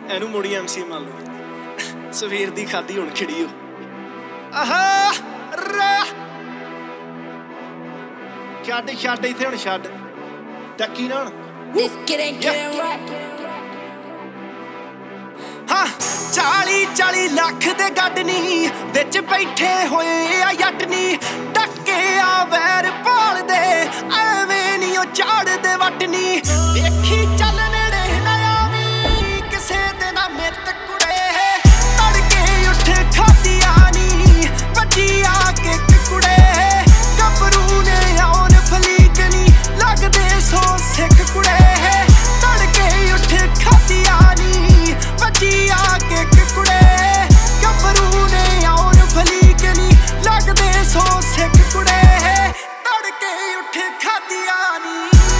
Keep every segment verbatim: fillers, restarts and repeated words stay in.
ਇਹਨੂੰ ਮੁੜੀ ਐਮਸੀ ਮੰਨ ਲਓ। ਸਵੇਰ ਦੀ ਖਾਦੀ ਹੁਣ ਖਿੜੀ ਹੋ ਆਹਾ ਛੱਡ ਛੱਡ ਇੱਥੇ ਹੁਣ ਛੱਡ ਟੱਕੀ ਨਾ ਹੁਣ ਹਾਂ। ਚਾਲੀ ਚਾਲੀ ਲੱਖ ਦੇ ਗੱਡ ਨੀ ਵਿੱਚ ਬੈਠੇ ਹੋਏ ਆ ਜੱਟ ਨੀ ਟੱਕੇ ਆ ਵੈਰ ਭਾਲਦੇ ਐਵੇਂ ਨੀ ਉਹ ਝਾੜਦੇ ਵੱਟ ਨੀ ਵੇਖੀ ਚੱਲ ਨੇੜੇ ਨਾ ਆਵੀਂ ਕਿਸੇ ਦੇ ਨਾ ਮਿੱਤ ਕੁੜੇ ਤੜਕੇ ਉੱਠ ਖਾਧੀਆਂ ਨੀ ਵੱਜੀ ਆ ਕੇ ਕੁੜੇ ਗੱਭਰੂ ਨੇ ਆਉਣ ਫਲੀਕ ਨੀ ਲੱਗਦੇ ਸੋ ਸਿੱਖ ਕੁੜੇ ਤੜਕੇ ਉੱਠ ਖਾਧੀਆਂ ਨੀ ਵੱਜੀ ਆ ਕੇ ਕੁੜੇ ਗੱਭਰੂ ਨੇ ਆਉਣ ਫਲੀਕ ਨੀ ਲੱਗਦੇ ਸੋ ਸਿੱਖ ਕੁੜੇ ਤੜਕੇ ਉੱਠ ਖਾਧੀਆਂ ਨੀ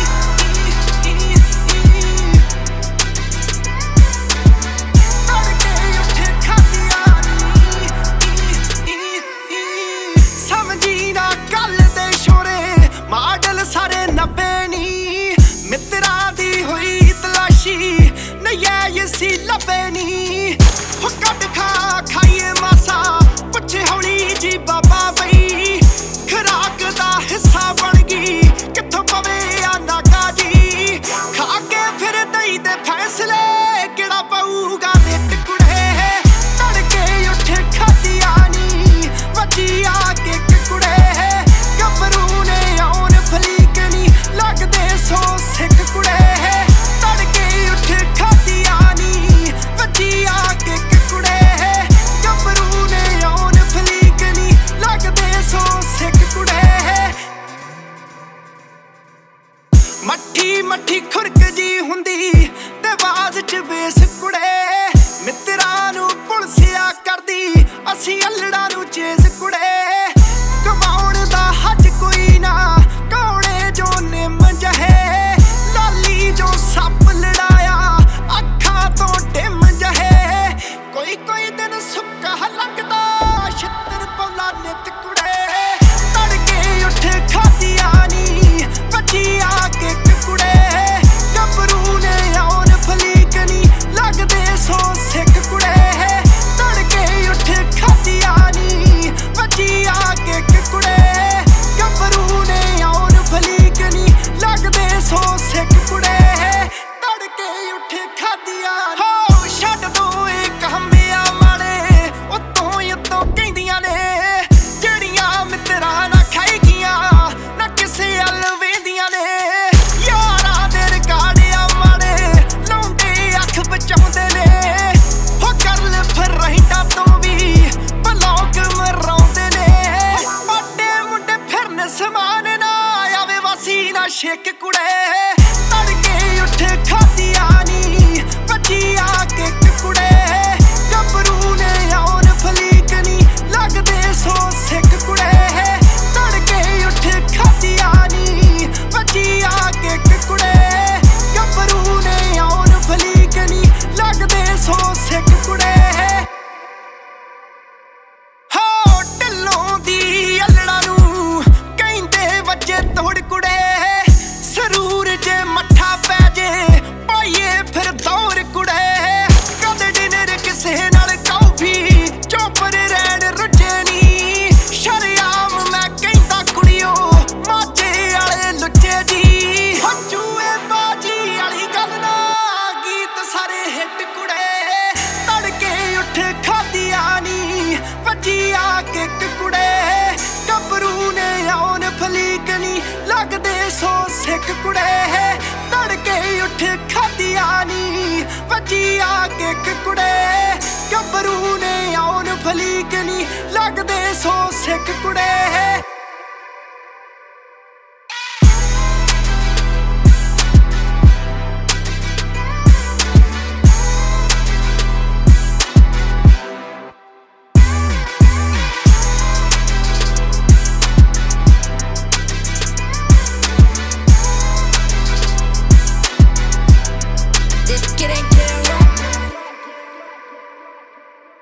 ਸਾਰੇ ਨੱਬੇ ਨੀ ਮਿੱਤਰਾਂ ਦੀ ਹੋਈ ਤਲਾਸ਼ੀ ਨਯਾਇਸੀ ਲੱਭੇ ਨੀ ਹੋ ਕੱਢ ਖਾ ਖਾਈਏ ਮਾਸਾ ਪੁੱਛੇ ਹੌਲੀ ਜੀ ਬਾਬਾ ਬਈ ਖਰਾਕ ਦਾ ਹਿੱਸਾ ਬਣ ਗਈ ਕਿੱਥੋਂ ਪਵੇ ਆ ਨਾਗਾ ਜੀ ਖਾ ਕੇ ਫਿਰ ਦਈ ਦੇ ਫੈਸਲੇ ਕਿਹੜਾ ਪਊਗਾ ਨਿੱਤ ਕੁੜੇ ਤੜਕੇ ਉੱਠ ਖਾਧੀਆਂ ਨੀ ਵੱਜੀ ਆ ਕੇ ਕੁੜੇ ਗੱਭਰੂ ਨੇ ਆਉਣ ਫਲੀਕ ਨੀ ਲੱਗਦੇ ਸੋ ਸਿੱਖ ਕੁੜੇ ਤੜਕੇ ਉੱਠ ਖਾਧੀਆਂ ਨੀ ਵੱਜੀ ਆ ਕੇ ਕੁੜੇ ਗੱਭਰੂ ਨੇ ਆਉਣ ਫਲੀਕ ਨੀ ਲੱਗਦੇ ਸੋ ਸਿੱਖ ਕੁੜੇ ਮੱਠੀ ਮੱਠੀ ਖੁਰਕ ਜੀ ਹੁੰਦੀ ਤੇ ਆਵਾਜ਼ ਚ ਬੇਸ ਕੁੜੇ ਮਿੱਤਰਾਂ ਨੂੰ ਪੁਲਸਿਆ ਕਰਦੀ ਅਸੀਂ ਅਲੜਾਂ ਨੂੰ ਚੇਸ ਕੁੜੇ ਕਮਾਉਣ ਦਾ ਹੱਜ ਕੋਈ ਨਾ ਕੌੜੇ ਜੋ ਨਿੰਮ ਜਹੇ ਲਾਲੀ ਜੋ ਸੱਪ ਲੜਾਇਆ ਅੱਖਾਂ ਤੋਂ ਟਿਮ ਜਹੇ ਕੋਈ ਕੋਈ ਦਿਨ ਸੁੱਕਾ ਲੱਗਦਾ ਛਿੱਤਰ ਪੌਲਾ ਨਿੱਤ ਕੁੜੇ ਤੜਕੇ ਉੱਠ ਖਾਧੀਆਂ ਨੀ ਵੱਜੀ ਆ ਕੇ ਕੁੜੇ ਗੱਭਰੂ ਨੇ ਆਉਣ ਫਲੀਕ ਨੀ ਲੱਗਦੇ ਸੋ ਸਿੱਖ ਕੁੜੇ ਤੜਕੇ ਉੱਠ ਖਾਧੀਆਂ ਨੀ ਵੱਜੀ ਆ ਕੇ ਕੁੜੇ ਗੱਭਰੂ ਨੇ ਆਉਣ ਫਲੀਕ ਨੀ ਲੱਗਦੇ ਸੋ ਸਿੱਖ ਕੁੜੇ ਤੜਕੇ ਉੱਠ ਖਾਧੀਆਂ ਹੋ ਛੱਡ ਦੋ ਇਹ ਕੰਮਿਆ ਮਾੜੇ ਉਤੋਂ ਉਤੋਂ ਕਹਿੰਦੀਆਂ ਨੇ ਜਿਹੜੀਆਂ ਮਿੱਤਰਾਂ ਨਾ ਖਾਈ ਗਈਆਂ ਨਾ ਕਿਸੇ ਵੱਲ ਵੇਂਦੀਆਂ ਨੇ ਯਾਰਾਂ ਦੇ ਰਿਕਾਰਡਿਆ ਮਾੜੇ ਲਾਉਂਦੇ ਅੱਖ ਬਚਾਉਂਦੇ ਨੇ ਹੋ ਕਰਲ ਫਿਰ ਰਹਿੰਦਾ ਤੋਂ ਵੀ ਬਲੌਗ ਮਰਾਉਂਦੇ ਨੇ ਵੱਡੇ ਮੁੰਡੇ ਫਿਰਨ ਸਮਾਨ ਨਾ ਆਵੇ ਵਾਸੀ ਨਾ ਛੇਕ ਕੁੜੇ ਤੜਕੇ ਉੱਠ ਖਾਧੀਆਂ ਨੀ ਵੱਜੀ ਆ ਕੇ ਕੁੜੇ ਗੱਭਰੂ ਨੇ ਆਉਣ ਫਲੀਕ ਨੀ ਲੱਗਦੇ ਸੋ ਸਿੱਖ ਕੁੜੇ ਤੜਕੇ ਉੱਠ ਖਾਧੀਆਂ ਨੀ ਵੱਜੀ ਆ ਕੇ ਕੁੜੇ ਗੱਭਰੂ ਨੇ ਆਉਣ ਫਲੀਕ ਨੀ ਲੱਗਦੇ ਸੋ ਸਿੱਖ ਕੁੜੇ ਹੋ ਢਿੱਲੋਂ ਦੀ ਅਲੜਾਂ ਨੂੰ ਕਹਿੰਦੇ ਵੱਜੇ ਤੋੜ ਕੁੜੇ ਸਰੂਰ ਜੇ ਮੱਠਾ ਪੈ ਜੇ ਪਾਈਏ ਫਿਰ ਦੌਰ ਕੁੜੇ ਕਦੇ ਡਿਨਰ ਕਿਸੇ ਨਾਲ ਕੌਫੀ ਚੋਪਰ ਰਹਿਣ ਰੁੱਝੇ ਨੀ ਸ਼ਰਿਆਮ ਮੈਂ ਕਹਿੰਦਾ ਕੁੜੀਓ ਮਾਝੇ ਵਾਲੇ ਲੁੱਚੇ ਜੀ ਹੋ ਜੂਏ ਬਾਜੀ ਵਾਲੀ ਗੱਲ ਨਾ ਗੀਤ ਸਾਰੇ ਹਿੱਟ ਕੁੜੇ ਤੜਕੇ ਉੱਠ ਖਾਧੀਆਂ ਨੀ ਵੱਜੀ ਆ ਕੇ ਕੁੜੇ ਗੱਭਰੂ ਨੇ ਆਉਣ ਫਲੀਕ ਨੀ ਲੱਗਦੇ ਸੋ ਸਿੱਖ ਕੁੜੇ ਤੜਕੇ ਉੱਠ ਖਾਧੀਆਂ ਨੀ ਵੱਜੀ ਆ ਕੇ ਕੁੜੇ ਗੱਭਰੂ ਨੇ ਆਉਣ ਫਲੀਕ ਨੀ ਲੱਗਦੇ ਸੋ ਸਿੱਖ